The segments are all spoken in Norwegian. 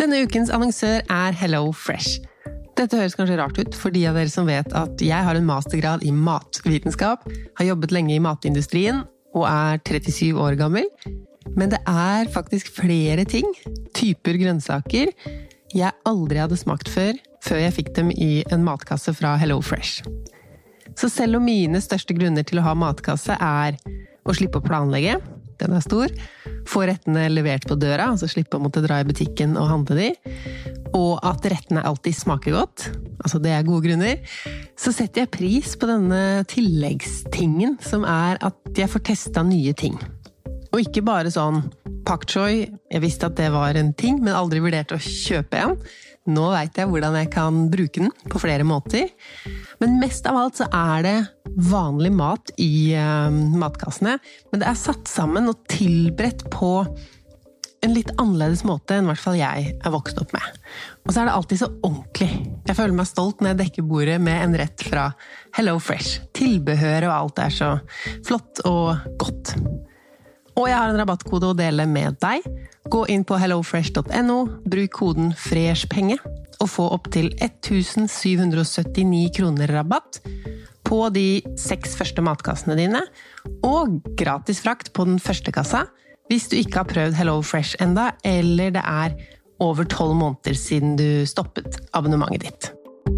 Denne ukens annonsør Hello Fresh. Dette høres kanskje rart ut for de av dere som vet at jeg har en mastergrad i matvitenskap, har jobbet lenge i matindustrien og 37 år gammel. Men det faktisk flere ting, typer grønnsaker, jeg aldri hadde smakt før jeg fikk dem i en matkasse fra Hello Fresh. Så selv om mine største grunner til å ha matkasse å slippe å planlegge, den stor, få rettene levert på døra, altså slippe å måtte dra i butikken og handle de, og at rettene alltid smaker godt, altså det gode grunner, så setter jeg pris på denne tilleggstingen som at jeg får testet nye ting. Og ikke bare sånn pak choi, jeg visste at det var en ting, men aldri vurdert å kjøpe en. Nå vet jeg hvordan jeg kan bruke den på flere måter. Men mest av alt så det vanlig mat i matkassene, men det satt sammen og tilberedt på en litt annerledes måte enn i hvert fall jeg vokst opp med. Og så det alltid så ordentlig. Jeg føler meg stolt når jeg dekker bordet med en rett fra Hello Fresh. Tilbehør og alt så flott og godt. Og jeg har en rabattkode å dele med deg. Gå inn på hellofresh.no, bruk koden FRESHPENGE og få opp til 1779 kroner rabatt på de 6 første matkassene dine, og gratis frakt på den første kassa hvis du ikke har prøvd Hello Fresh enda, eller det over 12 måneder siden du stoppet abonnementet ditt.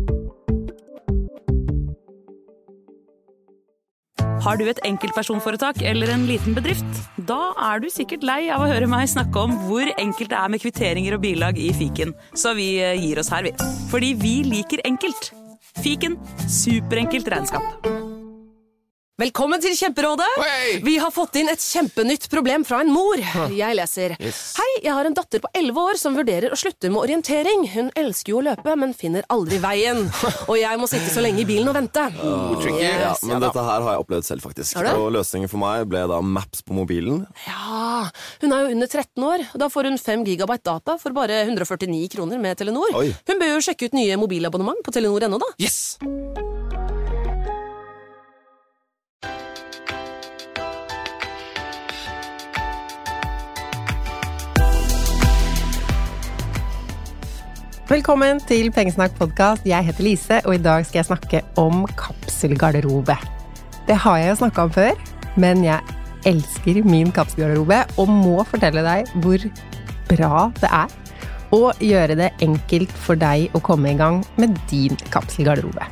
Har du et enkeltpersonforetak eller en liten bedrift? Da du sikkert lei av å høre meg snakke om hvor enkelt det med kvitteringer og bilag i Fiken. Så vi gir oss her, Fordi vi liker enkelt. Fiken, superenkelt regnskap. Velkommen til Kjemperådet! Hey! Vi har fått inn et kjempenytt problem fra en mor. Jeg leser. Yes. Hei, jeg har en datter på 11 år som vurderer å slutte med orientering. Hun elsker jo å løpe, men finner aldri veien. Og jeg må sitte så lenge i bilen og vente. Men dette her har jeg opplevd selv faktisk. Og løsningen for meg ble da Maps på mobilen. Ja, hun jo under 13 år. Da får hun 5 gigabyte data for bare 149 kroner med Telenor. Oi. Hun bør jo sjekke ut nye mobilabonnement på Telenor.no da. Yes! Velkommen til Pengesnakk podcast. Jeg heter Lise, og i dag skal jeg snakke om kapselgarderobe. Det har jeg jo snakket om før, men jeg elsker min kapselgarderobe og må fortelle deg hvor bra det og gjøre det enkelt for deg å komme i gang med din kapselgarderobe.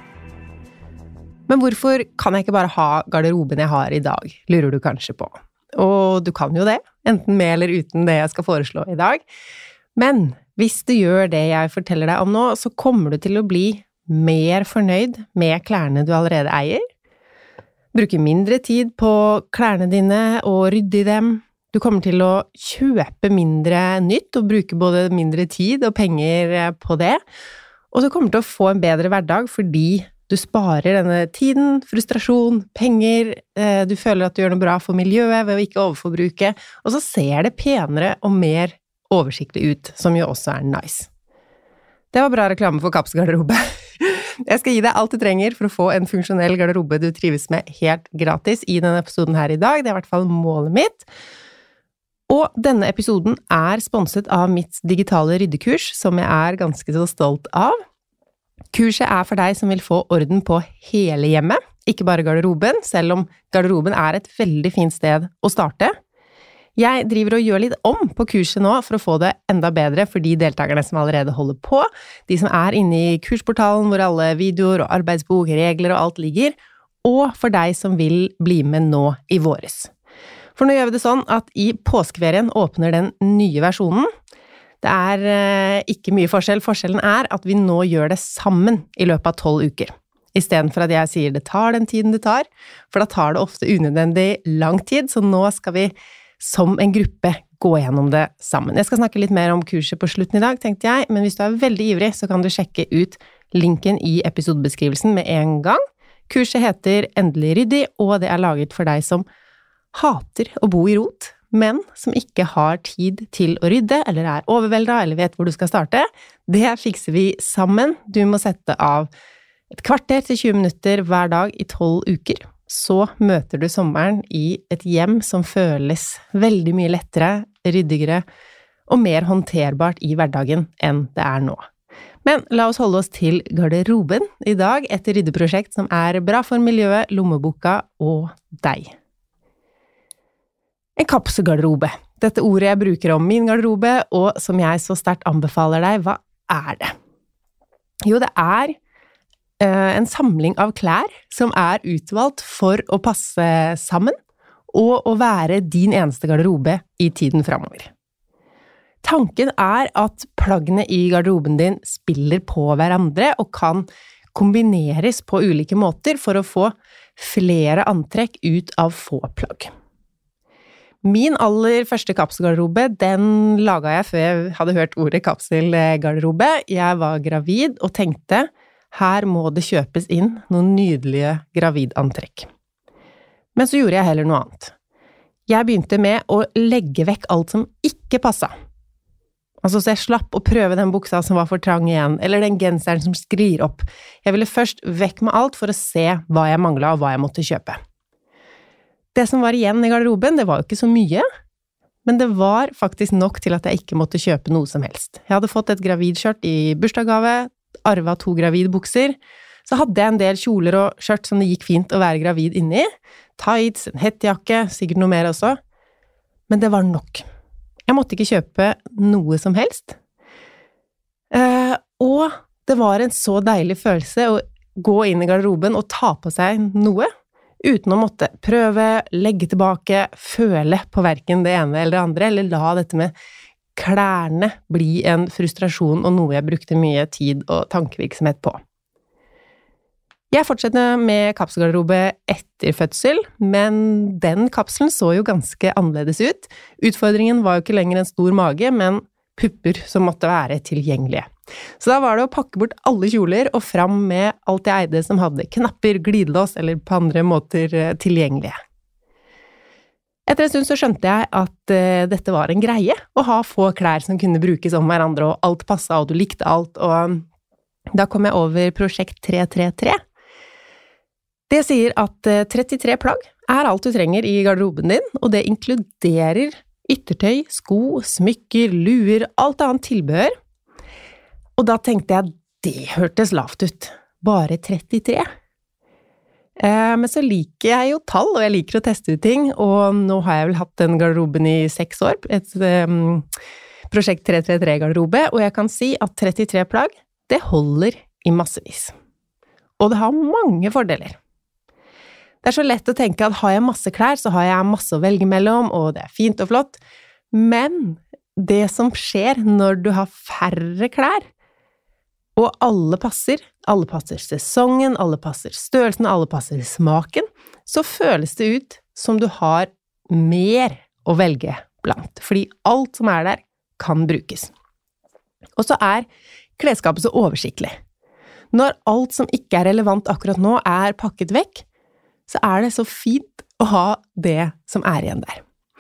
Men hvorfor kan jeg ikke bare ha garderoben jeg har i dag, lurer du kanskje på. Og du kan jo det, enten med eller uten det jeg skal foreslå i dag. Men hvis du gjør det jeg forteller deg om nå, så kommer du til å bli mer fornøyd med klærne du allerede eier. Bruke mindre tid på klærne dine og rydde i dem. Du kommer til å kjøpe mindre nytt og bruke både mindre tid og penger på det. Og du kommer til å få en bedre hverdag fordi du sparer denne tiden, frustrasjon, penger, du føler at du gjør noe bra for miljøet ved å ikke overforbruke, og så ser det penere og mer oversiktlig ut, som jo også nice. Det var bra reklame for kapselgarderobe. Jeg skal gi deg alt du trenger for å få en funksjonell garderobe du trives med helt gratis i denne episoden her i dag. Det i hvert fall målet mitt. Og denne episoden sponset av mitt digitale ryddekurs, som jeg ganske så stolt av. Kurset for deg som vil få orden på hele hjemmet, ikke bare garderoben, selv om garderoben et veldig fint sted å starte. Jeg driver og gjør litt om på kurset nå for å få det enda bedre for de deltakerne som allerede holder på, de som inne i kursportalen hvor alle videoer og arbeidsbok, regler og alt ligger, og for deg som vil bli med nå i våres. For nå gjør vi det sånn at i påskeferien åpner den nye versjonen. Det ikke mye forskjell. Forskjellen at vi nå gjør det sammen i løpet av 12 uker. I stedet for at jeg sier det tar den tiden det tar, for da tar det ofte unødvendig lang tid, så nå skal vi som en gruppe gå gjennom det sammen. Jeg skal snakke litt mer om kurset på slutten i dag, tenkte jeg, men hvis du veldig ivrig, så kan du sjekke ut linken i episodebeskrivelsen med en gang. Kurset heter Endelig ryddig, og det laget for deg som hater å bo i rot, men som ikke har tid til å rydde, eller overveldet, eller vet hvor du skal starte. Det fikser vi sammen. Du må sette av et kvarter til 20 minutter hver dag i 12 uker. Så møter du sommeren i et hjem som føles veldig mye lettere, ryddigere og mer håndterbart i hverdagen enn det nå. Men la oss holde oss til garderoben I dag, et ryddeprosjekt som bra for miljøet, lommeboka og deg. En kapselgarderobe. Dette ordet jeg bruker om min garderobe, og som jeg så sterkt anbefaler deg, hva det? Jo, det en samling av klær som utvalgt for å passe sammen, og å være din eneste garderobe I tiden fremover. Tanken at plaggene I garderoben din spiller på hverandre og kan kombineres på ulike måter for å få flere antrekk ut av få plagg. Min aller første kapselgarderobe, den laget jeg før jeg hadde hørt ordet kapselgarderobe. Jeg var gravid og tenkte, her må det kjøpes inn noen nydelige gravidantrekk. Men så gjorde jeg heller noe annet. Jeg begynte med å legge vekk alt som ikke passet. Altså, så jeg slapp å prøve den buksa som var for trang igjen, eller den genseren som sklir opp. Jeg ville først vekk med alt for å se hva jeg manglet og hva jeg måtte kjøpe. Det som var igjen I garderoben, det var jo ikke så mye, men det var faktisk nok til at jeg ikke måtte kjøpe noe som helst. Jeg hadde fått et gravidskjørt I bursdagsgave, arvet 2 gravidbukser, så hadde jeg en del kjoler og skjørt som det gikk fint å være gravid inni, tights, en hettejakke, sikkert noe mer også, men det var nok. Jeg måtte ikke kjøpe noe som helst. Og det var en så deilig følelse å gå inn I garderoben og ta på seg noe, uten å måtte prøve, legge tilbake, føle på hverken det ene eller det andre, eller la dette med klærne bli en frustrasjon og noe jeg brukte mye tid og tankevirksomhet på. Jeg fortsetter med kapselgarderobe etter fødsel, men den kapselen så jo ganske annerledes ut. Utfordringen var jo ikke lenger en stor mage, men pupper som måtte være tilgjengelige. Så da var det å pakke bort alle kjoler og fram med alt jeg eide som hadde knapper, glidelås eller på andre måter tilgjengelige. Etter en stund så skjønte jeg at dette var en greie, å ha få klær som kunne brukes om hverandre, og alt passet, og du likte alt, og da kom jeg over prosjekt 333. Det sier at 33 plagg alt du trenger I garderoben din, og det inkluderer yttertøy, sko, smykker, luer, alt annet tilbehør. Og da tenkte jeg, det hørtes lavt ut. Bare 33. Men så liker jeg jo tall, og jeg liker å teste ut ting, og nå har jeg vel hatt den garderoben I 6 år, et prosjekt 333-garderobe, og jeg kan si at 33 plagg, det holder I massevis. Og det har mange fordeler. Det så lett å tenke at har jeg masse klær, så har jeg masse å velge mellom, og det fint og flott. Men det som skjer når du har færre klær, og alle passer sesongen, alle passer størrelsen, alle passer smaken, så føles det ut som du har mer å velge blant, fordi alt som der kan brukes. Og så klesskapet så oversiktlig. Når alt som ikke relevant akkurat nå pakket vekk, så det så fint å ha det som igjen der.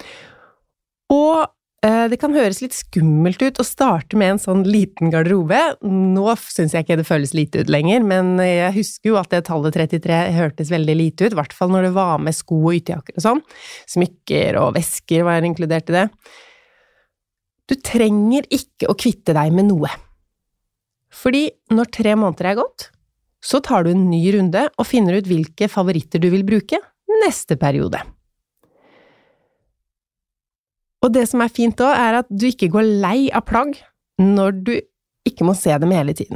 Og det kan høres litt skummelt ut å starte med en sånn liten garderobe. Nå synes jeg ikke det føles lite ut lenger, men jeg husker jo at det tallet 33 hørtes veldig lite ut, I hvert fall når det var med sko og ytterjakker og sånn. Smykker og vesker var inkludert I det. Du trenger ikke å kvitte deg med noe. Fordi når 3 måneder gått, så tar du en ny runde og finner ut hvilke favoritter du vil bruke neste periode. Og det som fint da, at du ikke går lei av plagg når du ikke må se dem hele tiden.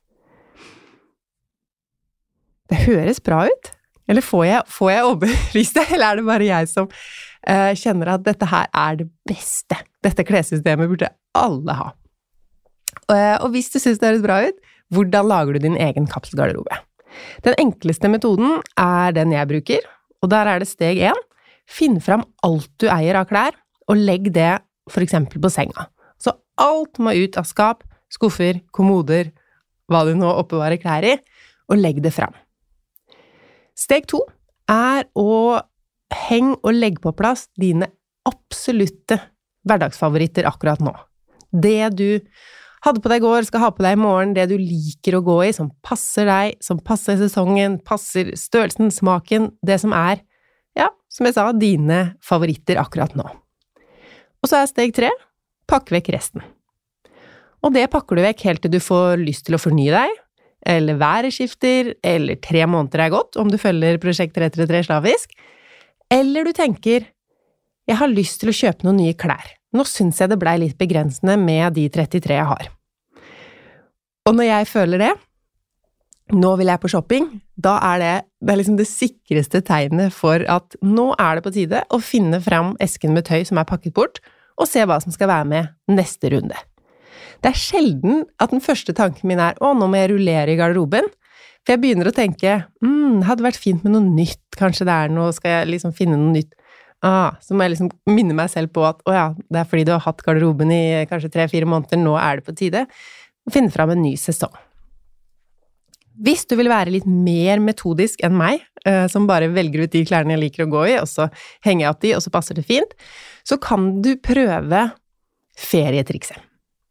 Det høres bra ut. Eller får jeg overbevist det, eller det bare jeg som kjenner at dette her det beste. Dette klessystemet burde alle ha. Og hvis du synes det høres bra ut, hvordan lager du din egen kapselgarderobe? Den enkleste metoden den jeg bruker, og der det steg 1. Finn fram alt du eier av klær, og legg det for eksempel på senga. Så alt må ut av skap, skuffer, kommoder, hva du nå oppbevarer klær I, og legg det fram. Steg 2 å henge og legge på plass dine absolutte hverdagsfavoritter akkurat nå. Det du hadde på deg I går, skal ha på deg I morgen, det du liker å gå I, som passer deg, som passer sesongen, passer størrelsen, smaken, det som ja, som jeg sa, dine favoritter akkurat nå. Og så steg 3, pakk vekk resten. Og det pakker du vekk helt til du får lyst til å fornye deg, eller været skifter, eller 3 måneder gått, om du følger prosjekt 333 slavisk, eller du tenker, jeg har lyst til å kjøpe noen nye klær. Nå synes jeg det ble litt begrensende med de 33 jeg har. Og når jeg føler det, nå vil jeg på shopping, da det liksom det sikreste tegnet for at nå det på tide å finne fram esken med tøy som pakket bort, og se hva som skal være med neste runde. Det sjelden at den første tanken min nå må jeg rullere i garderoben, for jeg begynner å tenke, det hadde vært fint med noe nytt, kanskje det noe, skal jeg liksom finne noe nytt? Så må jeg liksom minne meg selv på at, det fordi du har hatt garderoben i kanskje 3-4 måneder, nå det på tide å finne fram en ny sesong. Hvis du vil være litt mer metodisk enn meg, som bare velger ut de klærne jeg liker å gå i, og så henger jeg opp de, og så passer det fint, så kan du prøve ferietrikset.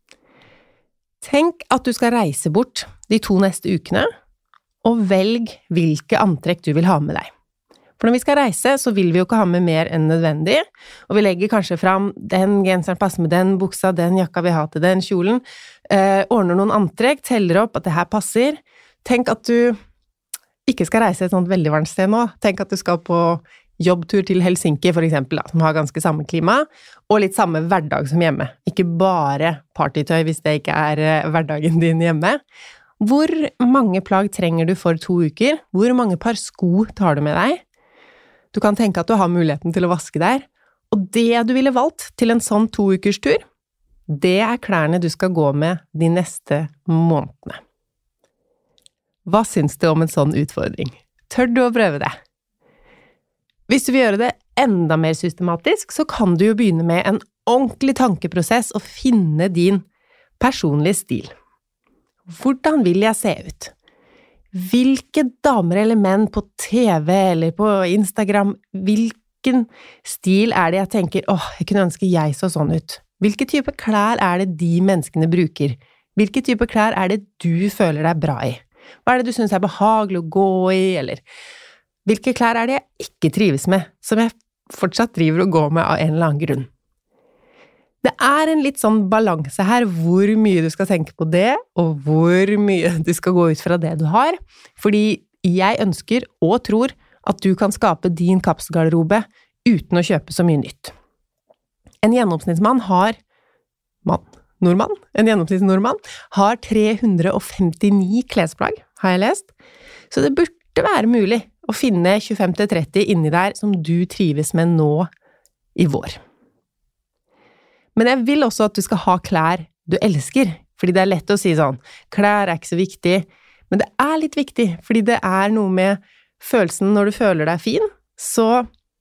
Tenk at du skal reise bort de 2 neste ukene, og velg hvilke antrekk du vil ha med deg. For når vi skal reise, så vil vi jo ikke ha med mer enn nødvendig, og vi legger kanskje fram den genseren passer med den buksa, den jakka vi har til den kjolen, ordner noen antrekk, teller opp at det her passer. Tenk at du ikke skal reise et sånt veldig varmt sted nå. Tenk at du skal på jobbtur til Helsinki, for eksempel, som har ganske samme klima, og litt samme hverdag som hjemme. Ikke bare partytøy hvis det ikke hverdagen din hjemme. Hvor mange plagg trenger du for 2 uker? Hvor mange par sko tar du med deg? Du kan tenke at du har muligheten til å vaske der, og det du ville valgt til en sånn 2 ukers tur, det klærne du skal gå med de neste månedene. Hva synes du om en sånn utfordring? Tør du å prøve det? Hvis du vil gjøre det enda mer systematisk, så kan du jo begynne med en ordentlig tankeprosess og finne din personlige stil. Hvordan vil jeg se ut? Hvilke damer eller menn på TV eller på Instagram, hvilken stil det jeg tenker, jeg kunne ønske jeg så sånn ut? Hvilke type klær det de menneskene bruker? Hvilke type klær det du føler deg bra i? Hva det du synes behagelig å gå i, eller hvilke klær det jeg ikke trives med, som jeg fortsatt driver og går med av en eller annen grunn? Det en litt sånn balanse her, hvor mye du skal tenke på det, og hvor mye du skal gå ut fra det du har, fordi jeg ønsker og tror at du kan skape din kapselgarderobe uten å kjøpe så mye nytt. En gjennomsnittsmann En gjennomsnittsnordmann har 359 klesplagg, har jeg lest, så det burde være mulig å finne 25-30 inni der som du trives med nå i vår. Men jeg vil også at du skal ha klær du elsker, fordi det lett å si sånn, klær ikke så viktig, men det litt viktig, fordi det noe med følelsen når du føler deg fin, så,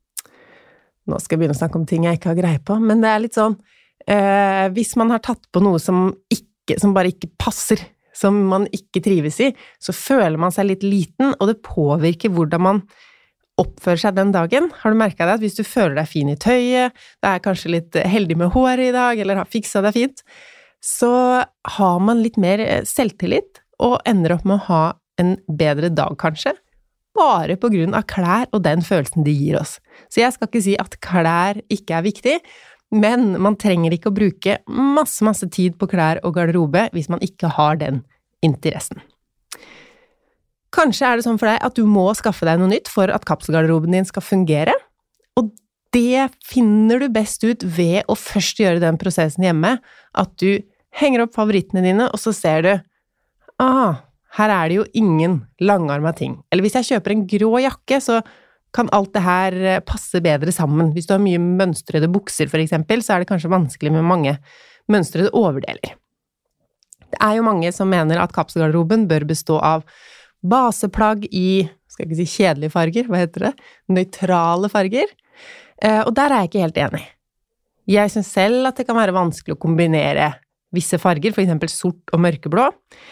nå skal jeg begynne å snakke om ting jeg ikke har greie på, men det litt sånn, hvis man har tatt på noe som bare ikke passer, som man ikke trives i, så føler man seg litt liten, og det påvirker hvordan man oppfører seg den dagen. Har du merket det at hvis du føler deg fin i tøyet, det kanskje litt heldig med håret i dag, eller har fikset deg fint, så har man litt mer selvtillit, og ender opp med å ha en bedre dag kanskje, bare på grunn av klær og den følelsen de gir oss. Så jeg skal ikke si at klær ikke viktig, men man trenger ikke å bruke masse tid på klær og garderobe hvis man ikke har den interessen. Kanskje det sånn for deg at du må skaffe deg noe nytt for at kapselgarderoben din skal fungere, og det finner du best ut ved å først gjøre den prosessen hjemme, at du henger opp favorittene dine, og så ser du, her det jo ingen langarmet ting. Eller hvis jeg kjøper en grå jakke, så kan alt det her passe bedre sammen. Hvis du har mye mønstrede bukser for eksempel, så det kanskje vanskelig med mange mønstrede overdeler. Det jo mange som mener at kapselgarderoben bør bestå av baseplagg i, skal jeg ikke si kjedelige farger, hva heter det? Nøytrale farger. Og der jeg ikke helt enig. Jeg synes selv at det kan være vanskelig å kombinere visse farger, for eksempel sort og mørkeblå.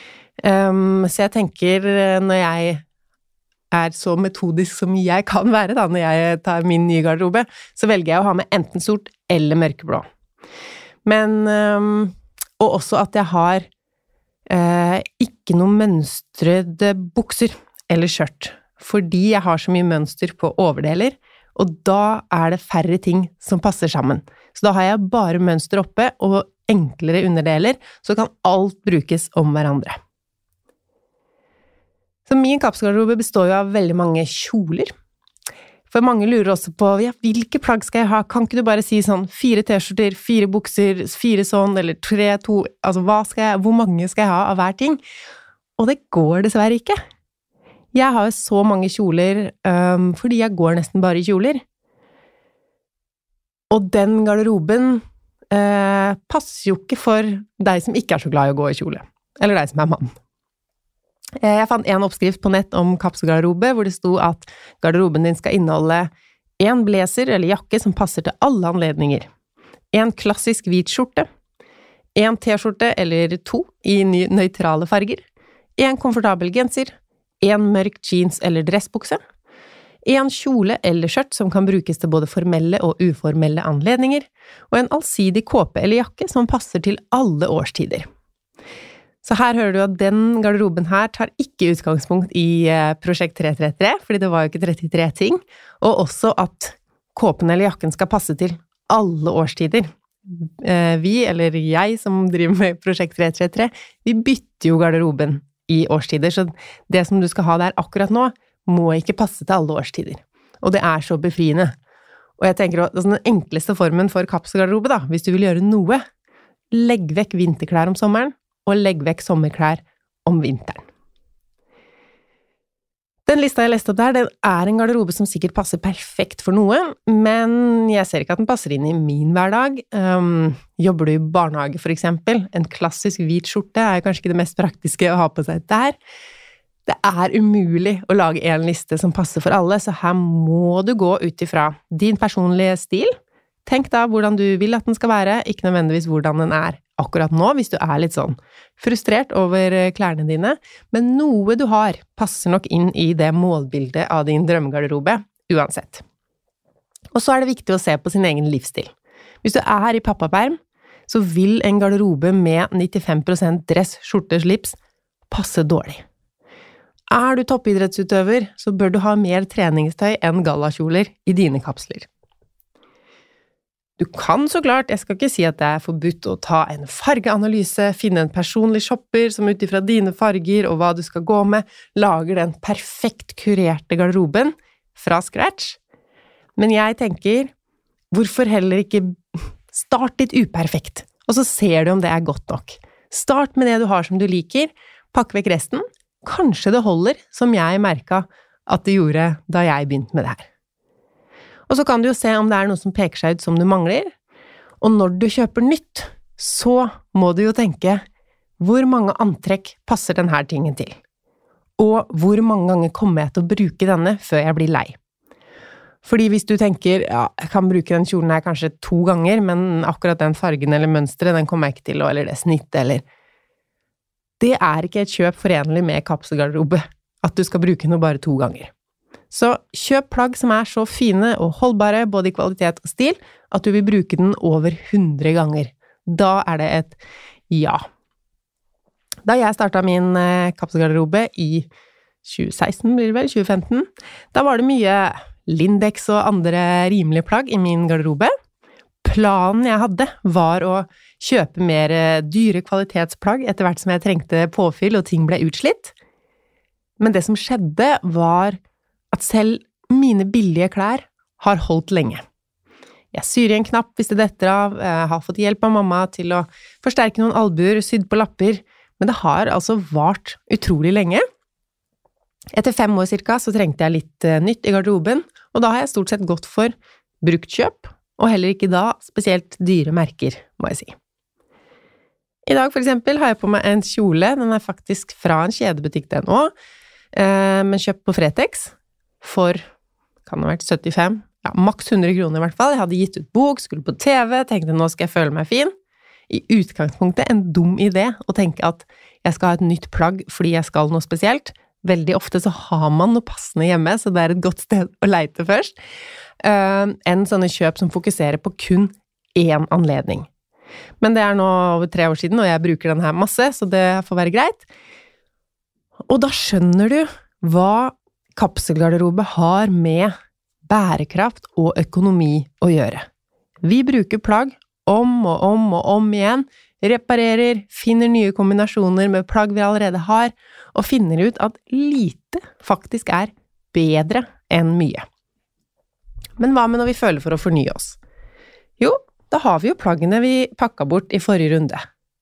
Så jeg tenker, når jeg så metodisk som jeg kan være da, når jeg tar min nye garderobe, så velger jeg å ha med enten sort eller mørkeblå. Men, og også at jeg har ikke noen mønstrede bukser eller skjørt, fordi jeg har så mye mønster på overdeler, og da det færre ting som passer sammen. Så da har jeg bare mønster oppe, og enklere underdeler, så kan alt brukes om hverandre. Så min kapselgarderobe består jo av veldig mange kjoler. For mange lurer også på, ja, hvilke plagg skal jeg ha? Kan ikke du bare si sånn, 4 t-skjorter, 4 bukser, 4 sånn, eller 3, 2, altså hvor mange skal jeg ha av hver ting? Og det går dessverre ikke. Jeg har jo så mange kjoler, fordi jeg går nesten bare i kjoler. Og den garderoben passer jo ikke for deg som ikke er så glad i å gå i kjole. Eller deg som er mann. Jeg fant en oppskrift på nett om kapselgarderobe, hvor det sto at garderoben din skal inneholde en blazer eller jakke som passer til alle anledninger, en klassisk hvit skjorte, en t-skjorte eller 2 i nøytrale farger, en komfortabel genser, en mørk jeans eller dressbukse, en kjole eller skjørt som kan brukes til både formelle og uformelle anledninger, og en allsidig kåpe eller jakke som passer til alle årstider. Så her hører du at den garderoben her tar ikke utgangspunkt i Prosjekt 333, fordi det var jo ikke 33 ting, og også at kåpen eller jakken skal passe til alle årstider. Vi, eller jeg som driver med Prosjekt 333, vi bytter jo garderoben i årstider, så det som du skal ha der akkurat nå, må ikke passe til alle årstider. Og det er så befriende. Og jeg tenker at den enkleste formen for kapselgarderobe da, hvis du vil gjøre noe, legg vekk vinterklær om sommeren, og legg vekk sommerklær om vinteren. Den lista jeg leste opp der, den er en garderobe som sikkert passer perfekt for noe, men jeg ser ikke at den passer inn i min hverdag. Jobber du i barnehage for eksempel? En klassisk hvit skjorte er kanskje ikke det mest praktiske å ha på seg der. Det er umulig å lage en liste som passer for alle, så her må du gå ut ifra din personlige stil. Tenk da hvordan du vil at den skal være, ikke nødvendigvis hvordan den er akkurat nå, hvis du er litt sånn frustrert over klærne dine, men noe du har passer nok inn i det målbildet av din drømmegarderobe, uansett. Og så er det viktig å se på sin egen livsstil. Hvis du er i pappaperm, så vil en garderobe med 95% dress, skjorte, slips passe dårlig. Er du toppidrettsutøver, så bør du ha mer treningstøy enn gallakjoler i dine kapsler. Du kan så klart, jeg skal ikke si at det er forbudt å ta en fargeanalyse, finne en personlig shopper som utifra dine farger og hva du skal gå med, lager den perfekt kurerte garderoben fra scratch. Men jeg tenker, hvorfor heller ikke start litt uperfekt, og så ser du om det er godt nok. Start med det du har som du liker, pakk vekk resten. Kanskje det holder, som jeg merket at det gjorde da jeg begynte med det her. Og så kan du jo se om det er noe som peker seg ut som du mangler, og når du kjøper nytt, så må du jo tenke, hvor mange antrekk passer denne tingen til? Og hvor mange ganger kommer jeg til å bruke denne før jeg blir lei? Fordi hvis du tenker, ja, jeg kan bruke den kjolen her kanskje 2 ganger, men akkurat den fargen eller mønstret, den kommer jeg ikke til, eller det snittet, eller... Det er ikke et kjøp forenlig med kapselgarderobe, at du skal bruke noe bare 2 ganger. Så kjøp plagg som er så fine og holdbare, både i kvalitet og stil, at du vil bruke den over 100 ganger. Da er det et ja. Da jeg startet min kapselgarderobe i 2016, blir det vel, 2015, da var det mye Lindex og andre rimelige plagg i min garderobe. Planen jeg hadde var å kjøpe mer dyre kvalitetsplagg etter hvert som jeg trengte påfyll og ting ble utslitt. Men det som skjedde var at selv mine billige klær har holdt lenge. Jeg syr i en knapp hvis det detter av, jeg har fått hjelp av mamma til å forsterke noen albuer, sydd på lapper, men det har altså vart utrolig lenge. Etter 5 år cirka så trengte jeg litt nytt i garderoben, og da har jeg stort sett gått for bruktkjøp, og heller ikke da spesielt dyre merker, må jeg si. I dag for eksempel har jeg på meg en kjole, den er faktisk fra en kjedebutikk den også, men kjøpt på Fretex for, kan det ha vært 75, ja, maks 100 kroner i hvert fall. Jeg hadde gitt ut bok, skulle på TV, tenkte nå skal jeg føle meg fin. I utgangspunktet en dum idé å tenke at jeg skal ha et nytt plagg fordi jeg skal noe spesielt. Veldig ofte så har man noe passende hjemme, så det er et godt sted å leite først. En sånne kjøp som fokuserer på kun én anledning. Men det er nå over 3 år siden, og jeg bruker den her masse, så det får være greit. Og da skjønner du hva kapselgarderobe har med bærekraft og økonomi å gjøre. Vi bruker plagg om og om igjen, reparerer, finner nye kombinasjoner med plagg vi allerede har, og finner ut at lite faktisk bedre enn mye. Men hva med når vi føler for å fornye oss? Jo, da har vi jo plaggene vi pakket bort i forrige runde.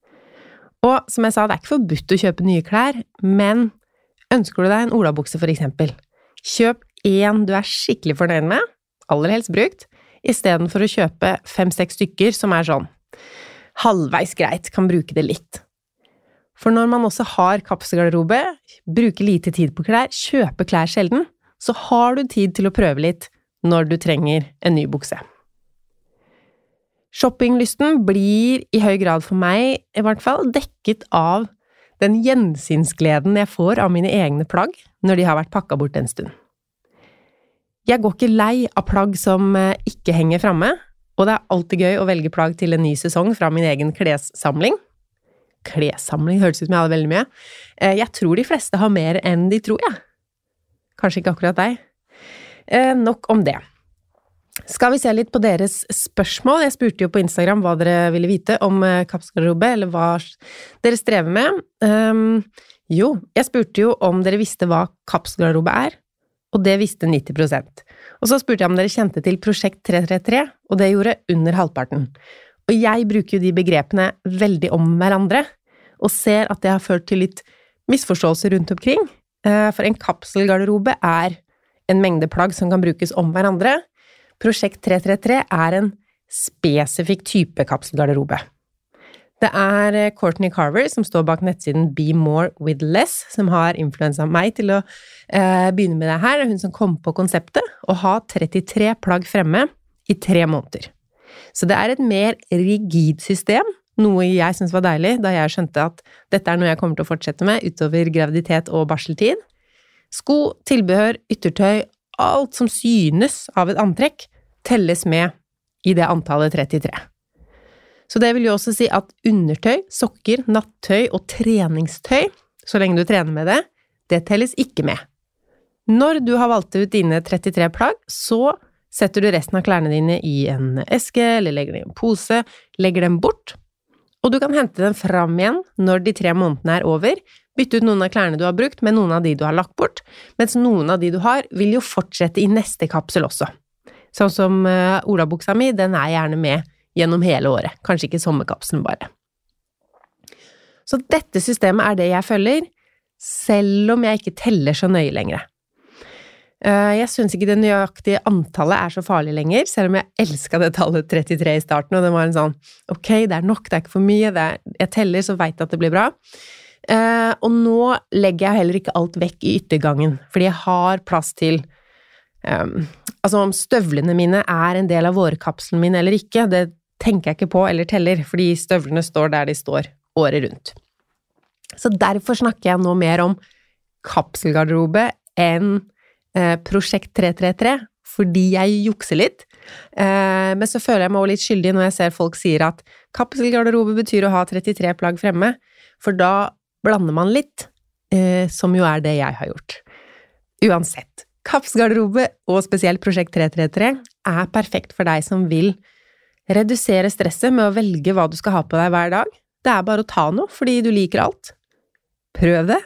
Og som jeg sa, det ikke forbudt å kjøpe nye klær, men ønsker du deg en olabukse for eksempel? Kjøp en du skikkelig fornøyd med, aller helst brukt, i stedet for å kjøpe 5-6 stykker som sånn halvveis greit, kan bruke det litt. For når man også har kapselgarderobe, bruker lite tid på klær, kjøper klær sjelden, så har du tid til å prøve litt når du trenger en ny bukse. Shoppinglysten blir i høy grad for meg, i hvert fall, dekket av den gjensynsgleden jeg får av mine egne plagg når de har vært pakket bort en stund. Jeg går ikke lei av plagg som ikke henger fremme, og det alltid gøy å velge plagg til en ny sesong fra min egen klessamling. Klessamling hørtes ut som jeg hadde veldig mye. Jeg tror de fleste har mer enn de tror, jeg. Kanskje ikke akkurat deg. Nok om det. Skal vi se litt på deres spørsmål? Jeg spurte jo på Instagram hva dere ville vite om kapselgarderobe, eller hva dere strever med. Jeg spurte jo om dere visste hva kapselgarderobe og det visste 90%. Og så spurte jeg om dere kjente til Prosjekt 333, og det gjorde under halvparten. Og jeg bruker jo de begrepene veldig om hverandre, og ser at det har ført til litt misforståelser rundt omkring, for en kapselgarderobe en mengde plagg som kan brukes om hverandre. Prosjekt 333 en spesifikk type kapselgarderobe. Det Courtney Carver som står bak nettsiden Be More With Less, som har influenset meg til å begynne med det her. Hun som kom på konseptet å ha 33 plagg fremme i 3 måneder. Så det et mer rigid system, noe jeg synes var deilig da jeg skjønte at dette noe jeg kommer til å fortsette med utover graviditet og barseltid. Sko, tilbehør, yttertøy, alt som synes av et antrekk, telles med i det antallet 33. Så det vil jo også si at undertøy, sokker, nattøy og treningstøy, så lenge du trener med det telles ikke med. Når du har valgt ut dine 33 plagg, så setter du resten av klærne dine i en eske, eller legger dem i en pose, legger dem bort, og du kan hente dem fram igjen når de 3 månedene over, bytte ut noen av klærne du har brukt med noen av de du har lagt bort, mens noen av de du har vil jo fortsette i neste kapsel også. Sånn som olabuksa mi, den gjerne med gjennom hele året, kanskje ikke sommerkapselen bare. Så dette systemet det jeg følger, selv om jeg ikke teller så nøye lenger. Jeg synes ikke det nøyaktige antallet så farlig lenger, selv om jeg elsket det tallet 33 i starten, og det var en sånn, ok, det nok, det ikke for mye, jeg teller så vet jeg at det blir bra. Og nå legger jeg heller ikke alt vekk i yttergangen, fordi jeg har plass til om støvlene mine en del av vårkapselen min eller ikke, det tenker jeg ikke på eller teller, fordi støvlene står der de står året rundt. Så derfor snakker jeg nå mer om kapselgarderobe enn Prosjekt 333, fordi jeg jukser litt. Men så føler jeg meg også litt skyldig når jeg ser folk sier at kapselgarderobe betyr å ha 33 plagg fremme, for da blander man litt, som jo det jeg har gjort. Uansett, kapselgarderobe og spesielt Prosjekt 333 perfekt for deg som vil redusere stresset med å velge hva du skal ha på deg hver dag. Det bare å ta noe, fordi du liker alt. Prøv det.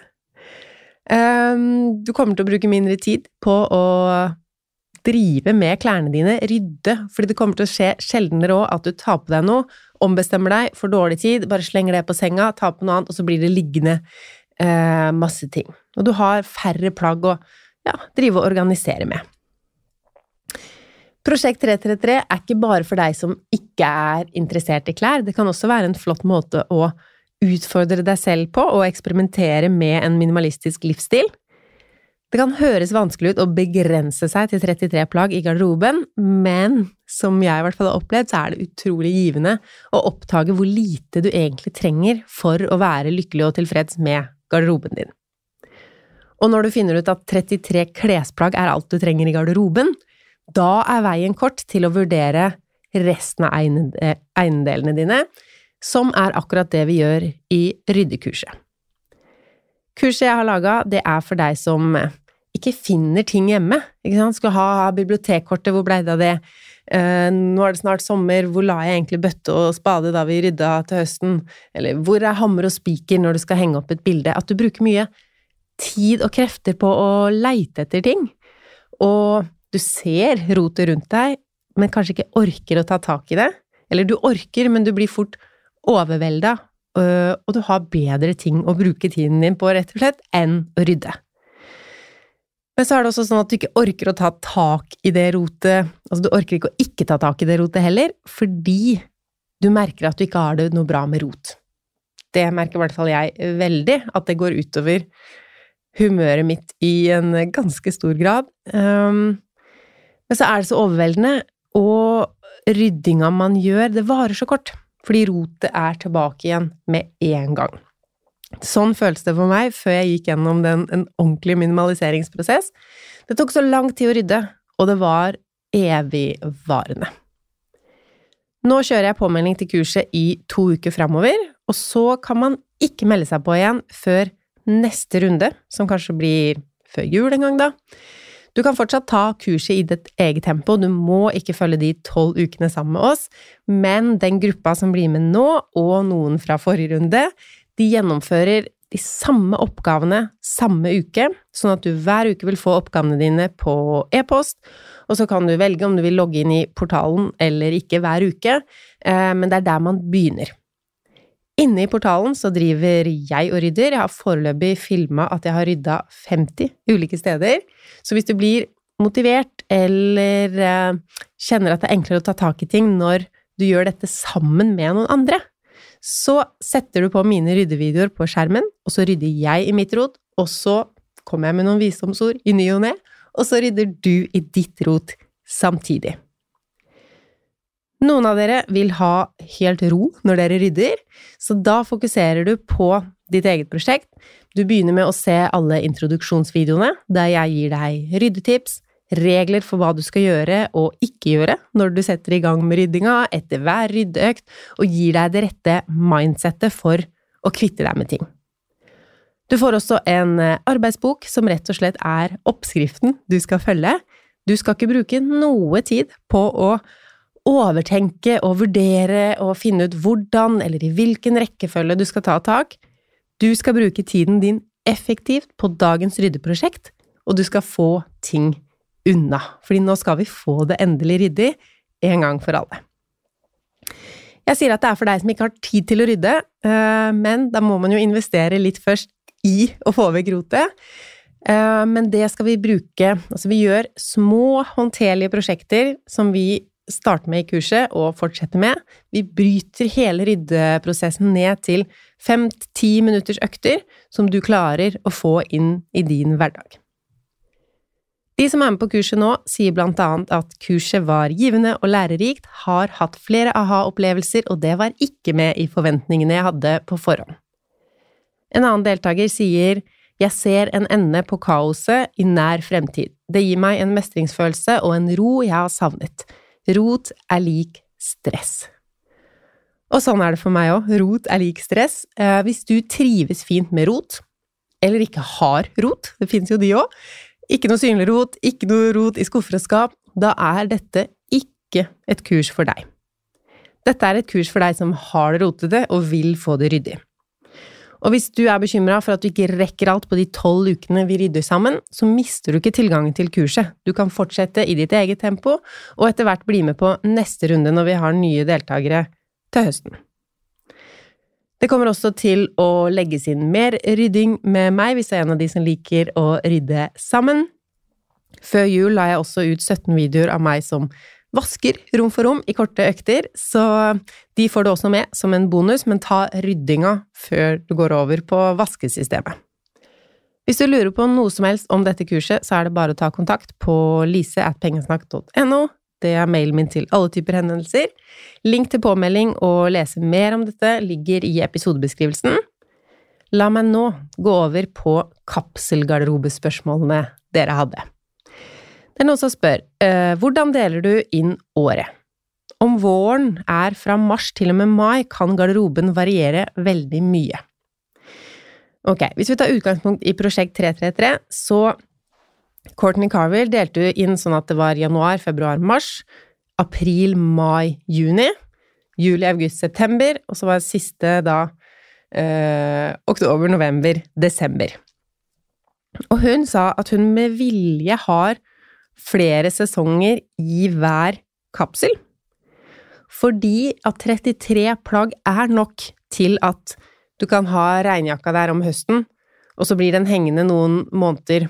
Du kommer til å bruke mindre tid på å drive med klærne dine, rydde, fordi det kommer til å skje sjeldnere også at du tar på deg noe, ombestemmer deg, får dårlig tid, bare slenger det på senga, tar på noe annet, og så blir det liggende masse ting. Og du har færre plagg å drive og organisere med. Prosjekt 333 ikke bare for deg som ikke interessert i klær, det kan også være en flott måte å utfordre deg selv på og eksperimentere med en minimalistisk livsstil. Det kan høres vanskelig ut å begrense seg til 33 plagg i garderoben, men som jeg i hvert fall har opplevd, så det utrolig givende å oppdage hvor lite du egentlig trenger for å være lykkelig og tilfreds med garderoben din. Og når du finner ut at 33 klesplagg alt du trenger i garderoben, da veien kort til å vurdere resten av eiendelene dine, som akkurat det vi gjør i ryddekurset. Kurset jeg har laget, det for deg som ikke finner ting hjemme, ikke sant? Skal ha bibliotekkortet, hvor ble det av det? Nå det snart sommer, hvor la jeg egentlig bøtte og spade da vi rydda til høsten? Eller hvor hammer og spiker når du skal henge opp et bilde? At du bruker mye tid og krefter på å leite etter ting. Og du ser rotet rundt deg, men kanskje ikke orker å ta tak i det. Eller du orker, men du blir fort overveldet, og du har bedre ting å bruke tiden din på, rett og slett, enn å rydde. Men så det også sånn at du ikke orker å ta tak i det rotet, altså du orker ikke å ikke ta tak i det rotet heller, fordi du merker at du ikke har det noe bra med rot. Det merker i hvert fall jeg veldig, at det går utover humøret mitt i en ganske stor grad. Men så det så overveldende, og ryddinga man gjør, det varer så kort, fordi rotet tilbake igjen med en gang. Sånn føles det for meg før jeg gikk gjennom en ordentlig minimaliseringsprosess. Det tok så lang tid å rydde, og det var evigvarende. Nå kjører jeg påmelding til kurset i 2 uker fremover, og så kan man ikke melde seg på igjen før neste runde, som kanskje blir før jul en gang da. Du kan fortsatt ta kurset i ditt eget tempo, du må ikke følge de 12 ukene sammen med oss, men den gruppa som blir med nå, og noen fra forrige runde, de gjennomfører de samme oppgavene samme uke, sånn at du hver uke vil få oppgavene dine på e-post, og så kan du velge om du vil logge inn i portalen eller ikke hver uke, men det der man begynner. Inne i portalen så driver jeg og rydder. Jeg har foreløpig filmet at jeg har ryddet 50 ulike steder, så hvis du blir motivert eller kjenner at det enklere å ta tak i ting når du gjør dette sammen med noen andre, så setter du på mine ryddevideoer på skjermen, og så rydder jeg i mitt rot, og så kommer jeg med noen visdomsord i ny og ne, og så rydder du i ditt rot samtidig. Noen av dere vil ha helt ro når dere rydder, så da fokuserer du på ditt eget prosjekt. Du begynner med å se alle introduksjonsvideoene, der jeg gir deg ryddetips, regler for hva du skal gjøre og ikke gjøre når du setter i gang med ryddinga etter hver ryddeøkt, og gir deg det rette mindsetet for å kvitte deg med ting. Du får også en arbeidsbok som rett og slett oppskriften du skal følge. Du skal ikke bruke noe tid på å overtenke og vurdere og finne ut hvordan eller i hvilken rekkefølge du skal ta tak. Du skal bruke tiden din effektivt på dagens ryddeprosjekt, og du skal få ting unna, fordi nå skal vi få det endelig ryddig en gang for alle. Jeg sier at det for deg som ikke har tid til å rydde, men da må man jo investere litt først i å få vekk rotet. Men det skal vi bruke, altså vi gjør små håndterlige prosjekter som vi starter med i kurset og fortsetter med. Vi bryter hele ryddeprosessen ned til 5-10 minutters økter som du klarer å få inn i din hverdag. De som med på kurset nå sier blant annet at kurset var givende og lærerikt, har hatt flere aha-opplevelser, og det var ikke med i forventningene jeg hadde på forhånd. En annen deltaker sier, jeg ser en ende på kaoset i nær fremtid. Det gir meg en mestringsfølelse og en ro jeg har savnet. Rot lik stress. Og sånn det for meg også. Rot lik stress. Hvis du trives fint med rot, eller ikke har rot, det finnes jo de også, ikke noe synlig rot, ikke noe rot i skuffer og skap, da dette ikke et kurs for deg. Dette et kurs for deg som har det rotete og vil få det ryddig. Og hvis du bekymret for at du ikke rekker alt på de 12 ukene vi rydder sammen, så mister du ikke tilgangen til kurset. Du kan fortsette i ditt eget tempo, og etter hvert bli med på neste runde når vi har nye deltakere til høsten. Det kommer også til å legges inn mer rydding med meg, hvis jeg en av de som liker å rydde sammen. Før jul la jeg også ut 17 videoer av meg som vasker rom for rom i korte økter, så de får du også med som en bonus, men ta ryddinga før du går over på vaskesystemet. Hvis du lurer på noe som helst om dette kurset, så det bare å ta kontakt på lise@pengesnakk.no. Det mailen min til alle typer henvendelser. Link til påmelding og lese mer om dette ligger i episodebeskrivelsen. La meg nå gå over på kapselgarderobespørsmålene dere hadde. Det noen som spør, hvordan deler du inn året? Om våren fra mars til og med mai, kan garderoben variere veldig mye. Ok, hvis vi tar utgangspunkt i prosjekt 333, så Courtney Carville delte inn sånn at det var januar, februar, mars, april, mai, juni, juli, august, september, og så var det siste da oktober, november, desember. Og hun sa at hun med vilje har flere sesonger i hver kapsel, fordi at 33 plagg nok til at du kan ha regnjakka der om høsten, og så blir den hengende noen måneder.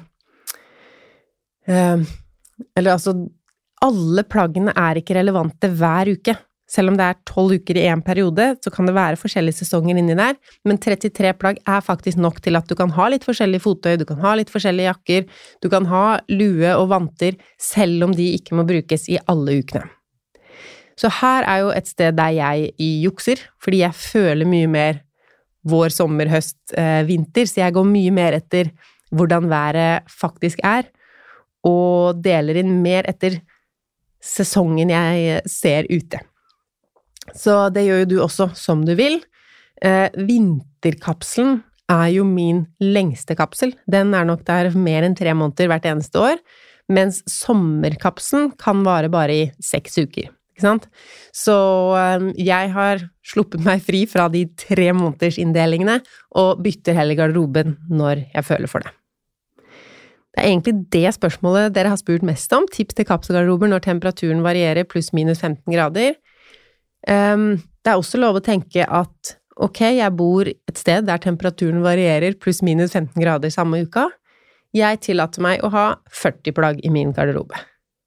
Eller altså, alle plaggene ikke relevante hver uke. Selv om det 12 uker i en periode, så kan det være forskjellige sesonger inni der, men 33 plagg faktisk nok til at du kan ha litt forskjellige fottøy, du kan ha litt forskjellige jakker, du kan ha lue og vanter, selv om de ikke må brukes i alle ukene. Så her jo et sted der jeg jukser, fordi jeg føler mye mer vår, sommer, høst, vinter, så jeg går mye mer etter hvordan været faktisk og deler inn mer etter sesongen jeg ser ute. Så det gjør jo du også som du vil. Vinterkapselen jo min lengste kapsel. Den nok der mer enn 3 måneder hvert eneste år, mens sommerkapselen kan vare bare i 6 uker. Ikke sant? Så jeg har sluppet meg fri fra de 3 måneders inndelingene, og bytter heller garderoben når jeg føler for det. Det egentlig det spørsmålet dere har spurt mest om, tips til kapselgarderober når temperaturen varierer pluss minus 15 grader. Det også lov å tenke at, ok, jeg bor et sted der temperaturen varierer pluss minus 15 grader samme uka. Jeg tillater meg å ha 40 plagg i min garderobe.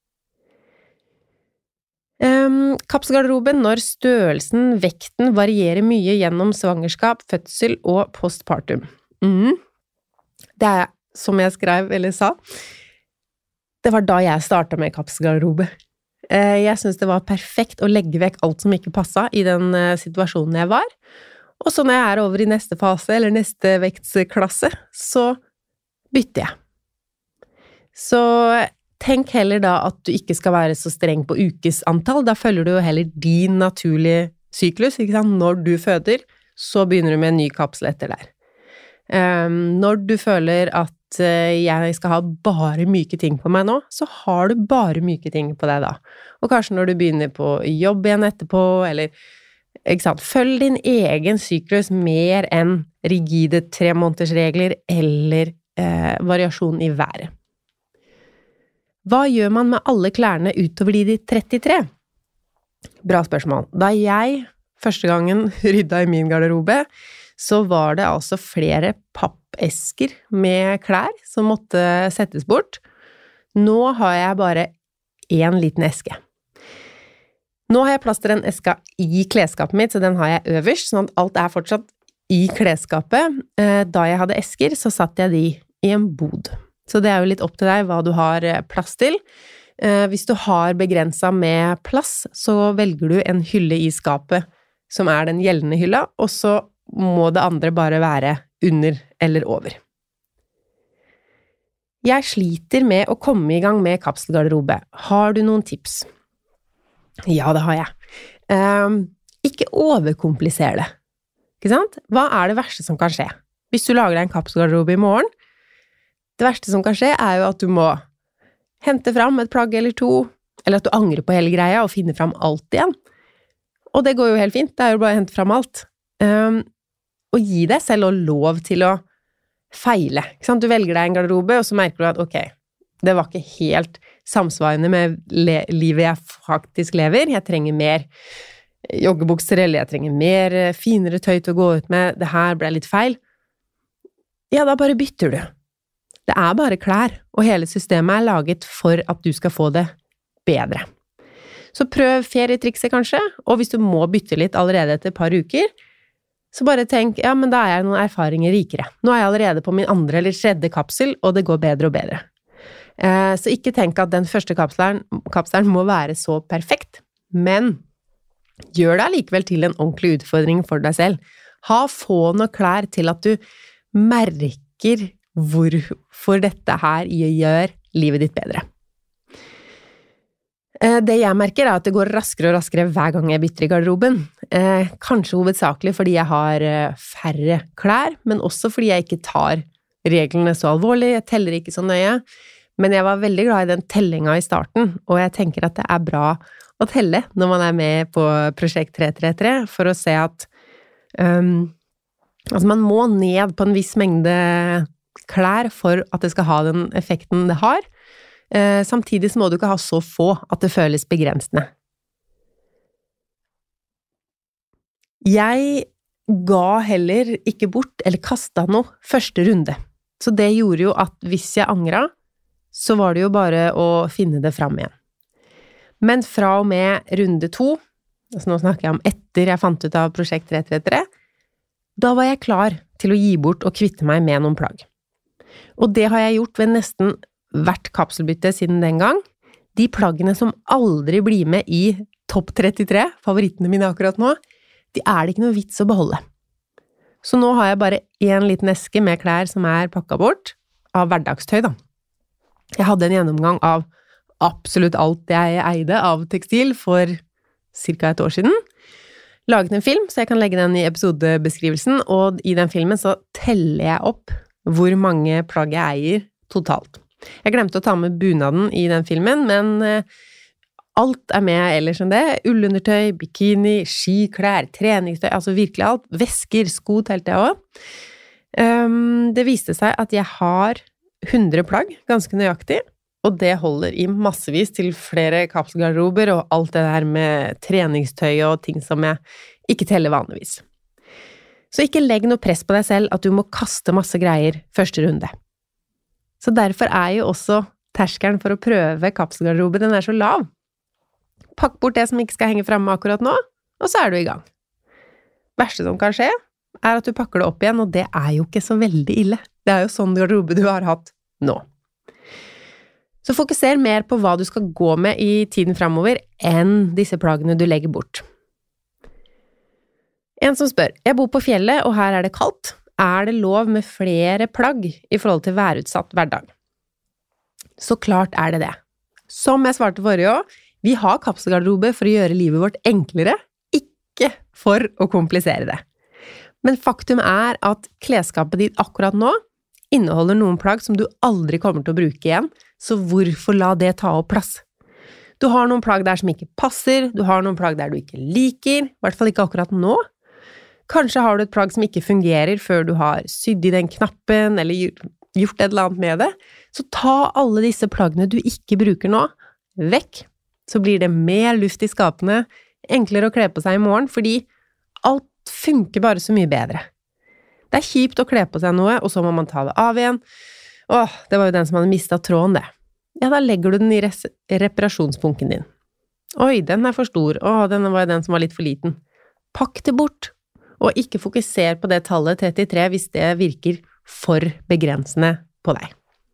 Kapselgarderoben når størrelsen, vekten varierer mye gjennom svangerskap, fødsel og postpartum. Det som jeg skrev eller sa, det var da jeg startet med kapselgarderobe. Jeg synes det var perfekt å legge vekk alt som ikke passet i den situasjonen jeg var, og så når jeg over i neste fase eller neste vektsklasse, så bytter jeg. Så tenk heller da at du ikke skal være så streng på ukesantall, da følger du jo heller din naturlige syklus, ikke sant? Når du føder, så begynner du med en ny kapsel etter der. Når du føler at jeg skal ha bare myke ting på meg nå, så har du bare myke ting på deg da. Og kanskje når du begynner på jobb igjen etterpå, eller, ikke sant? Følg din egen syklus mer enn rigide 3 måneders regler eller variasjon i været. Hva gjør man med alle klærne utover de 33? Bra spørsmål. Da jeg første gangen rydda i min garderobe, så var det altså flere pappesker med klær som måtte settes bort. Nå har jeg bare en liten eske. Nå har jeg plass til den eska i klesskapet mitt, så den har jeg øverst, sånn at alt fortsatt i klesskapet. Da jeg hadde esker, så satt jeg de i en bod. Så det jo litt opp til deg hva du har plass til. Hvis du har begrenset med plass, så velger du en hylle i skapet som den gjeldende hylla, og så må det andre bare være under eller over. Jeg sliter med å komme i gang med kapselgarderobe. Har du noen tips? Ja, det har jeg. Ikke overkomplisere det. Ikke sant? Hva det verste som kan skje? Hvis du lager deg en kapselgarderobe i morgen, det verste som kan skje jo at du må hente fram et plagg eller 2, eller at du angrer på hele greia og finner fram alt igjen. Og det går jo helt fint, det jo bare å hente fram alt. Og gi deg selv lov til å feile. Ikke sant? Du velger deg en garderobe, og så merker du at ok, det var ikke helt samsvarende med livet jeg faktisk lever. Jeg trenger mer joggebukser, eller jeg trenger mer finere tøy til å gå ut med. Det her ble litt feil. Ja, da bare bytter du. Det bare klær, og hele systemet laget for at du skal få det bedre. Så prøv ferietrikset kanskje, og hvis du må bytte litt allerede etter et par uker, så bare tenk, ja, men da jeg noen erfaringer rikere. Nå jeg allerede på min 2. eller 3. kapsel, og det går bedre og bedre. Så ikke tenk at den første kapselen må være så perfekt, men gjør det likevel til en ordentlig utfordring for deg selv. Få noe klær til at du merker hvorfor dette her gjør livet ditt bedre. Det jeg merker at det går raskere og raskere hver gang jeg bytter i garderoben. Kanskje hovedsakelig fordi jeg har færre klær, men også fordi jeg ikke tar reglene så alvorlig, jeg teller ikke så nøye. Men jeg var veldig glad i den tellinga i starten, og jeg tenker at det bra å telle når man med på Prosjekt 333 for å se at altså man må ned på en viss mengde klær for at det skal ha den effekten det har. Samtidig så må du ikke ha så få at det føles begrensende. Jeg ga heller ikke bort eller kastet noe første runde. Så det gjorde jo at hvis jeg angret, så var det jo bare å finne det fram igjen. Men fra og med runde 2, altså nå snakker jeg om etter jeg fant ut av Prosjekt 333, da var jeg klar til å gi bort og kvitte meg med noen plagg. Og det har jeg gjort ved nesten hvert kapselbytte siden den gang. De plaggene som aldri blir med i topp 33, favorittene mine akkurat nå, de det ikke noe vits å beholde. Så nå har jeg bare en liten eske med klær som pakket bort av hverdagstøy da. Jeg hadde en gjennomgang av absolutt alt jeg eide av tekstil for cirka et år siden. Laget en film, så jeg kan legge den i episodebeskrivelsen, og i den filmen så teller jeg opp hvor mange plagg jeg eier totalt. Jeg glemte å ta med bunaden i den filmen, men alt med ellers enn det. Ullundertøy, bikini, skiklær, treningstøy, altså virkelig alt. Vesker, sko telte jeg også. Det viste seg at jeg har 100 plagg, ganske nøyaktig, og det holder i massevis til flere kapselgarderober og alt det der med treningstøy og ting som jeg ikke teller vanligvis. Så ikke legg noe press på deg selv at du må kaste masse greier første runde. Så derfor jo også terskelen for å prøve kapselgarderobe, den så lav. Pakk bort det som ikke skal henge fremme akkurat nå, og så du i gang. Verste som kan skje, at du pakker det opp igjen, og det jo ikke så veldig ille. Det jo sånn garderobe du har hatt nå. Så fokuser mer på hva du skal gå med i tiden fremover enn disse plaggene du legger bort. En som spør, jeg bor på fjellet, og her det kaldt. Det lov med flere plagg i forhold til værutsatt hverdag? Så klart det det. Som jeg svarte forrige år, vi har kapselgarderobe for å gjøre livet vårt enklere, ikke for å komplisere det. Men faktum at klesskapet ditt akkurat nå inneholder noen plagg som du aldri kommer til å bruke igjen, så hvorfor la det ta opp plass? Du har noen plagg der som ikke passer, du har noen plagg der du ikke liker, i hvert fall ikke akkurat nå. Kanskje har du et plagg som ikke fungerer før du har sydd i den knappen, eller gjort et eller annet med det. Så ta alle disse plaggene du ikke bruker nå, vekk. Så blir det mer luft i skapene, enklere å kle på seg i morgen, fordi alt funker bare så mye bedre. Det kjipt å kle på seg noe, og så må man ta det av igjen. Åh, det var jo den som hadde mistet tråden det. Ja, da legger du den i reparasjonspunkten din. Oi, den for stor. Åh, den var den som var litt for liten. Pakk det bort, og ikke fokuser på det tallet 33 hvis det virker for begrensende på deg.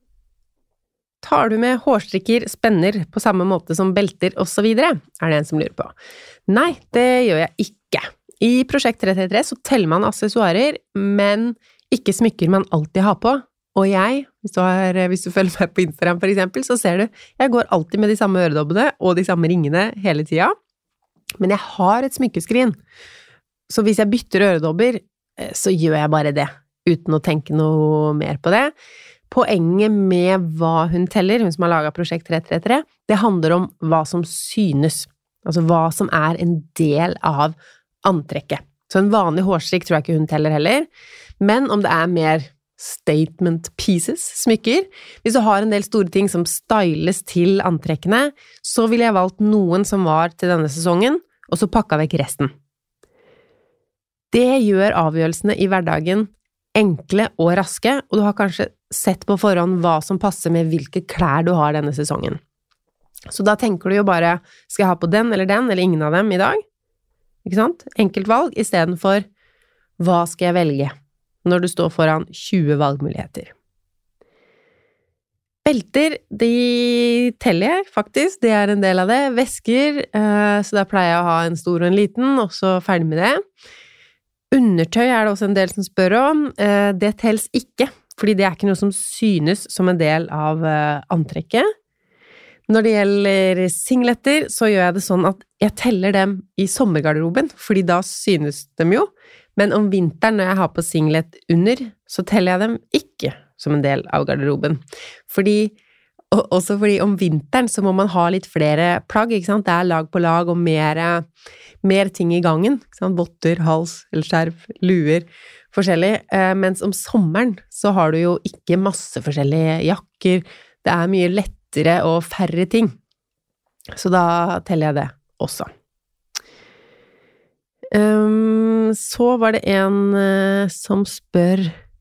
Tar du med hårstrikker, spenner på samme måte som belter og så videre? Det en som lurer på. Nei, det gjør jeg ikke. I Prosjekt 333 så teller man accessoirer, men ikke smykker man alltid har på. Og jeg, hvis du følger meg på Instagram for eksempel, så ser du, jeg går alltid med de samme øredobbene og de samme ringene hele tida. Men jeg har et smykkeskrin. Så hvis jeg bytter øredobber, så gjør jeg bare det, uten å tenke noe mer på det. Poenget med hva hun teller, hun som har laget Prosjekt 333, det handler om hva som synes, altså hva som en del av antrekket. Så en vanlig hårstrikk tror jeg ikke hun teller heller, men om det mer statement pieces, smykker, hvis du har en del store ting som styles til antrekkene, så ville jeg valgt noen som var til denne sesongen, og så pakket vekk resten. Det gjør avgjørelsene i hverdagen enkle og raske, og du har kanskje sett på forhånd hva som passer med hvilke klær du har denne sesongen. Så da tenker du jo bare, skal jeg ha på den, eller ingen av dem i dag? Ikke sant? Enkelt valg, i stedet for hva skal jeg velge, når du står foran 20 valgmuligheter. Belter, de teller jeg faktisk, det en del av det. Vesker, så da pleier jeg å ha en stor og en liten, og så ferdig med det. Undertøy det også en del som spør om. Det tels ikke, fordi det ikke noe som synes som en del av antrekket. Når det gjelder singletter, så gjør jeg det sånn at jeg teller dem i sommergarderoben, fordi da synes dem jo. Men om vinteren, når jeg har på singlet under, så teller jeg dem ikke som en del av garderoben. Fordi Og også fordi om vinteren så må man ha litt flere plagg, ikke sant? Det lag på lag og mer ting i gangen, ikke sant? Votter, hals, eller skjerf, luer, forskjellig. Mens om sommeren så har du jo ikke masse forskjellige jakker. Det mye lettere og færre ting. Så da teller jeg det også. Så var det en som spør: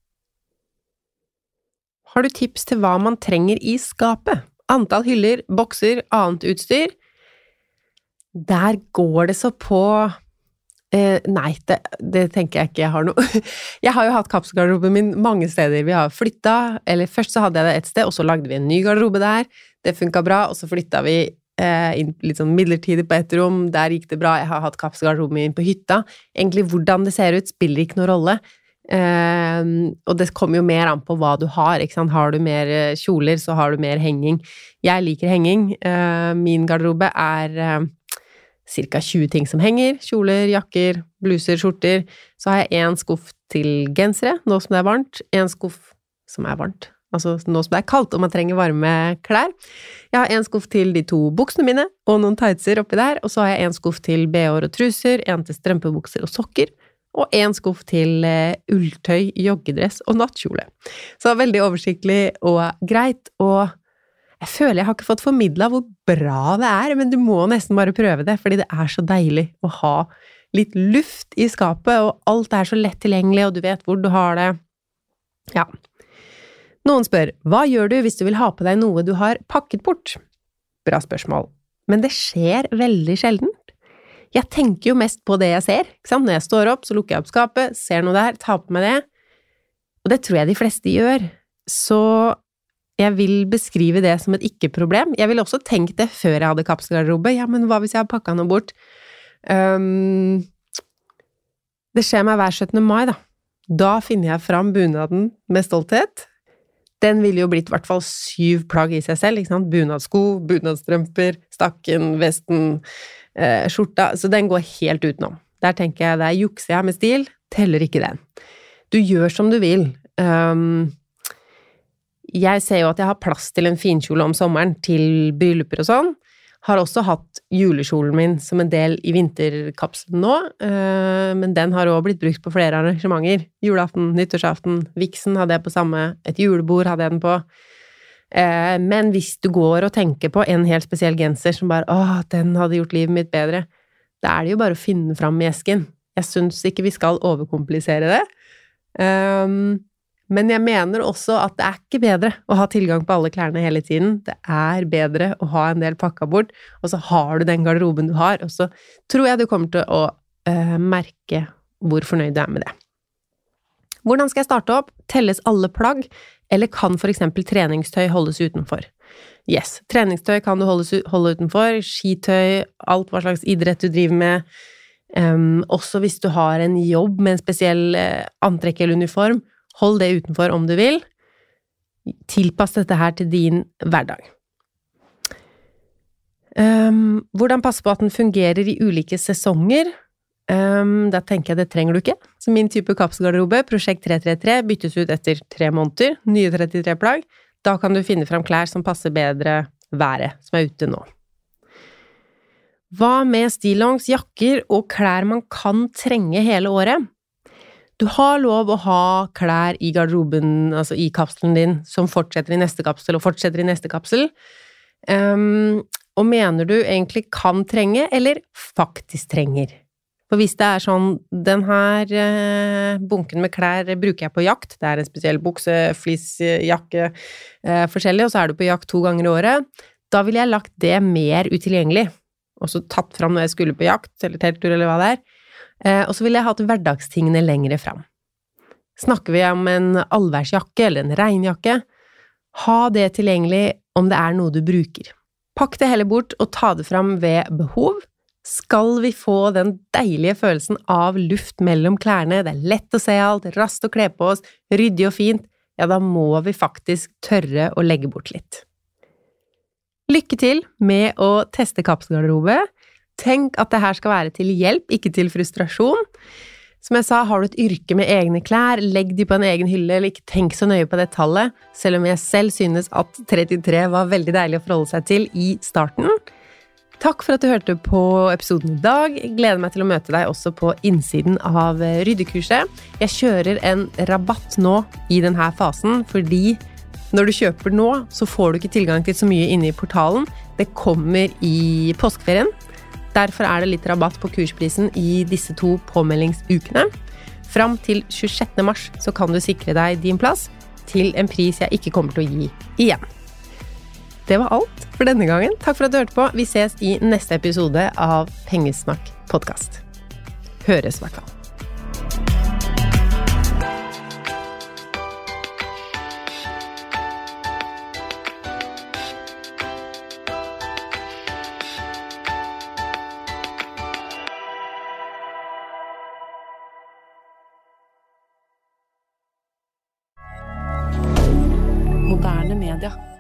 har du tips til hva man trenger i skapet? Antall hyller, bokser, annet utstyr? Der går det så på... nei, det tenker jeg ikke jeg har noe. Jeg har jo hatt kapselgarderoben min mange steder. Vi har flyttet, eller først så hadde jeg det et sted, og så lagde vi en ny garderobe der. Det funket bra, og så flyttet vi inn litt sånn midlertidig på et rom. Der gikk det bra. Jeg har hatt kapselgarderoben min på hytta. Egentlig hvordan det ser ut spiller ikke noen rolle. Og det kommer jo mer an på hva du har, ikke sant? Har du mer kjoler, så har du mer henging. Jeg liker henging. Min garderobe cirka 20 ting som henger. Kjoler, jakker, bluser, skjorter. Så har jeg en skuff til gensere, nå som det varmt. En skuff som varmt. Altså nå som det kaldt, og man trenger varme klær. Jeg har en skuff til de 2 buksene mine, og noen tightser oppi der. Og så har jeg en skuff til BH-er og truser, en til strømpebukser og sokker. Og en skuff til ulltøy, joggedress og nattkjole. Så veldig oversiktlig og greit, og jeg føler jeg har ikke fått formidlet hvor bra det men du må nesten bare prøve det, fordi det så deilig å ha litt luft i skapet, og alt så lett tilgjengelig, og du vet hvor du har det. Ja. Noen spør, hva gjør du hvis du vil ha på deg noe du har pakket bort? Bra spørsmål. Men det skjer veldig sjelden. Jeg tenker jo mest på det jeg ser, ikke sant? Når jeg står opp, så lukker jeg opp skapet, ser noe der, tar på meg det, og det tror jeg de fleste gjør. Så jeg vil beskrive det som et ikke-problem. Jeg ville også tenkt det før jeg hadde kapselgarderobe. Ja, men hva hvis jeg har pakket noe bort? Det skjer meg hver 17. mai, da. Da finner jeg fram bunaden med stolthet. Den ville jo blitt i hvert fall 7 plagg i seg selv, ikke sant? Bunadsko, bunadstrømper, stakken, vesten, skjorta, så den går helt utenom. Der tenker jeg, der jukser jeg med stil, teller ikke den. Du gjør som du vil. Jeg ser jo at jeg har plass til en finkjole om sommeren til brylluper og sånn. Har også hatt julekjolen min som en del i vinterkapselen nå, men den har også blitt brukt på flere arrangementer. Julaften, nyttårsaften, viksen hadde jeg på samme, et julebord hadde jeg den på. Men hvis du går og tenker på en helt spesiell genser som bare, den hadde gjort livet mitt bedre, da det jo bare å finne fram i esken. Jeg synes ikke vi skal overkomplisere det. Men jeg mener også at det ikke bedre å ha tilgang på alle klærne hele tiden. Det bedre å ha en del pakket bort, og så har du den garderoben du har, og så tror jeg du kommer til å merke hvor fornøyd du med det. Hvordan skal jeg starte opp? Telles alle plagg, eller kan for eksempel treningstøy holdes utenfor? Yes, treningstøy kan du holde utenfor, skitøy, alt hva slags idrett du driver med, også hvis du har en jobb med en spesiell antrekk eller uniform, hold det utenfor om du vil. Tilpass dette her til din hverdag. Hvordan passe på at den fungerer i ulike sesonger? Da tenker jeg det trenger du ikke. Så min type kapselgarderobe, Prosjekt 333, byttes ut etter 3 måneder, nye 33 plagg. Da kan du finne fram klær som passer bedre været som ute nå. Hva med stillongs, jakker og klær man kan trenge hele året? Du har lov å ha klær i garderoben, altså i kapselen din, som fortsetter i neste kapsel og fortsetter i neste kapsel. Og mener du egentlig kan trenge, eller faktisk trenger? For hvis det sånn, den her bunken med klær bruker jeg på jakt, det en spesiell bukse, flis, jakke, forskjellig, og så du på jakt 2 ganger i året, da ville jeg lagt det mer utilgjengelig, og så tatt fram når jeg skulle på jakt, eller telttur, eller hva det og så ville jeg hatt hverdagstingene lengre fram. Snakker vi om en allværsjakke eller en regnjakke, ha det tilgjengelig om det noe du bruker. Pakk det heller bort og ta det fram ved behov. Skal vi få den deilige følelsen av luft mellom klærne, det lett å se alt, raskt å kle på oss, ryddig og fint, ja da må vi faktisk tørre å legge bort litt. Lykke til med å teste kapselgarderobe. Tenk at det her skal være til hjelp, ikke til frustrasjon. Som jeg sa, har du et yrke med egne klær, legg de på en egen hylle, eller ikke tenk så nøye på det tallet, selv om jeg selv synes at 33 var veldig deilig å forholde seg til i starten. Takk for at du hørte på episoden i dag. Jeg gleder meg til å møte deg også på innsiden av ryddekurset. Jeg kjører en rabatt nå i denne fasen, fordi når du kjøper nå, så får du ikke tilgang til så mye inne i portalen. Det kommer i påskeferien. Derfor det litt rabatt på kursprisen i disse 2 påmeldingsukene. Fram til 26. mars så kan du sikre deg din plass til en pris jeg ikke kommer til å gi igjen. Det var alt for denne gangen. Takk for at du hørte på. Vi ses i neste episode av Pengesnakk podcast. Høres I hvert fall. Moderne media.